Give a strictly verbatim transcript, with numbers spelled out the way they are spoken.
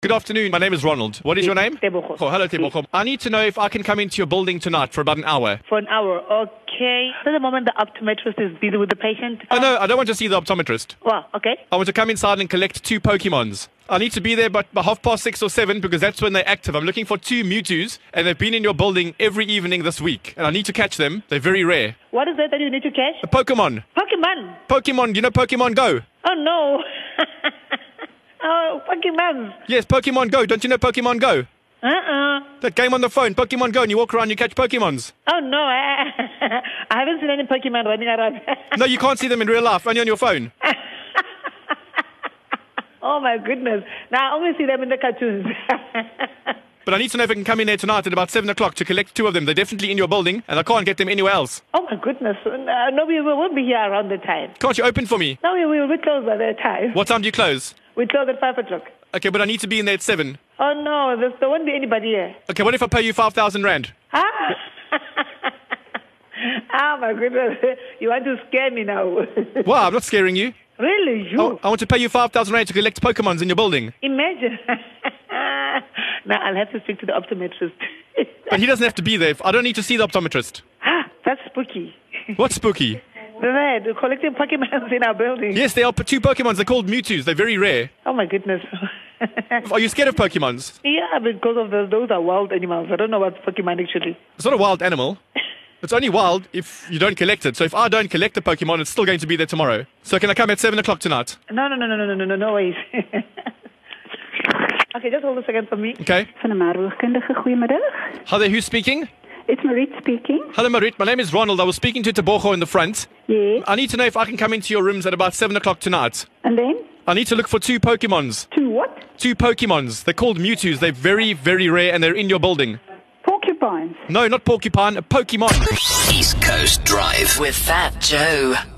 Good afternoon. My name is Ronald. What is your name? Tebogo. Oh, hello, Tebogo. I need to know if I can come into your building tonight for about an hour. For an hour, okay. At the moment, the optometrist is busy with the patient. Oh, no, I don't want to see the optometrist. Well, okay. I want to come inside and collect two Pokemons. I need to be there by, by half past six or seven because that's when they're active. I'm looking for two Mewtwo's, and they've been in your building every evening this week. And I need to catch them. They're very rare. What is it that you need to catch? A Pokemon. Pokemon. Pokemon. You know Pokemon Go? Oh, no. Oh, Pokemon. Yes, Pokemon Go. Don't you know Pokemon Go? Uh-uh. That game on the phone, Pokemon Go, and you walk around, you catch Pokemons. Oh, no. I, I haven't seen any Pokemon running around. No, you can't see them in real life, only on your phone. Oh, my goodness. Now, I only see them in the cartoons. But I need to know if I can come in there tonight at about seven o'clock to collect two of them. They're definitely in your building, and I can't get them anywhere else. Oh, my goodness. Uh, no, we won't be here around the time. Can't you open for me? No, we will be closed by that time. What time do you close? We close at five o'clock. Okay, but I need to be in there at seven. Oh, no. There's, there won't be anybody here. Okay, what if I pay you five thousand rand? Ah. Oh, my goodness. You want to scare me now. Wow, I'm not scaring you. Really? You? Oh, I want to pay you five thousand rand to collect Pokemons in your building. Imagine. Now, I'll have to speak to the optometrist. But he doesn't have to be there. I don't need to see the optometrist. Ah, that's spooky. What's spooky? Right, we're collecting Pokemons in our building. Yes, they are p- two Pokemons. They're called Mewtwo's. They're very rare. Oh, my goodness. Are you scared of Pokemons? Yeah, because of those, those are wild animals. I don't know what's Pokemon actually. It's not a wild animal. It's only wild if you don't collect it. So if I don't collect the Pokemon, it's still going to be there tomorrow. So can I come at seven o'clock tonight? No, no, no, no, no, no, no, no, no ways. Okay, just hold a second for me. Okay. Van de Maarwoordkundige, goedemiddag. Hi there, who's speaking? It's Marit speaking. Hello, Marit. My name is Ronald. I was speaking to Tebogo in the front. Yes. I need to know if I can come into your rooms at about seven o'clock tonight. And then? I need to look for two Pokemons. Two what? Two Pokemons. They're called Mewtwo's. They're very, very rare, and they're in your building. Porcupines. No, not porcupine. A Pokemon. East Coast Drive with Fat Joe.